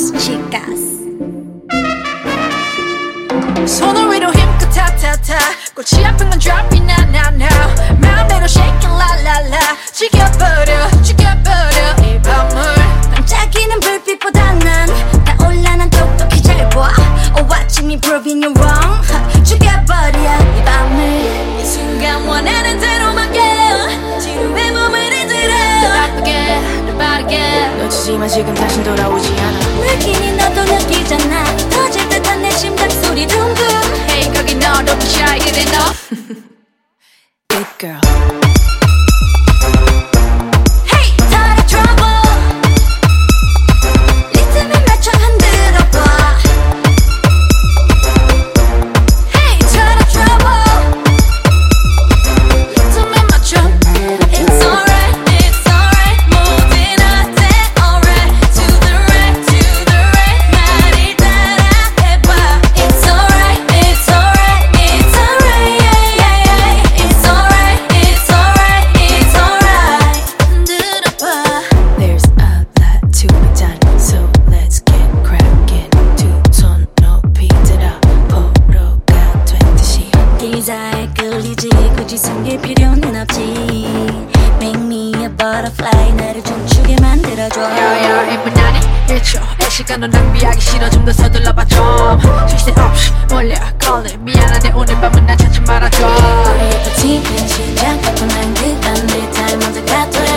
chicas, chicas. 손을 위로 힘껏 타타타 골치 아픈 건 drop it now now now 마음대로 shake it la la la 죽여버려 죽여버려 이 밤을 반짝이는 불빛보다 난 타올라 난 똑똑히 잘 봐. Oh watch me proving you wrong. 죽여버려 이 밤을 이 순간 원하는 대로만 게 지루해 몸을 흔들어 더 바쁘게 더 빠르게 놓치지만 지금 다신 돌아오지 않아. 느끼니 너도 느끼잖아. 터질 듯한 내 심장 소리 둥둥. Hey 거기 너 don't be shy it ain't enough Big girl. Hey started trouble. 리듬에 맞춰 흔들어봐. Hey started trouble. 리듬에 맞춰 It's alright, 모든 어때 alright. To the right, 말을 따라해봐. It's alright, yeah, yeah. It's alright, 흔들어봐. There's a lot to be done, so let's get cracking. 두 손 높이 들어 포로가 된 듯이. 기사에 끌리지 굳이 숨길 필요는 없지. Make me a butterfly 나를 춤추게 만들어줘. 야야 1분 안에 1초의 시간은 낭비하기 싫어 좀 더 서둘러봐 좀 쉴 새 없이 몰려 걸려 미안한데 오늘 밤은 나 찾지 말아줘 우리의 버티는 시작 뻔한 듯한 내 time 먼저 가둬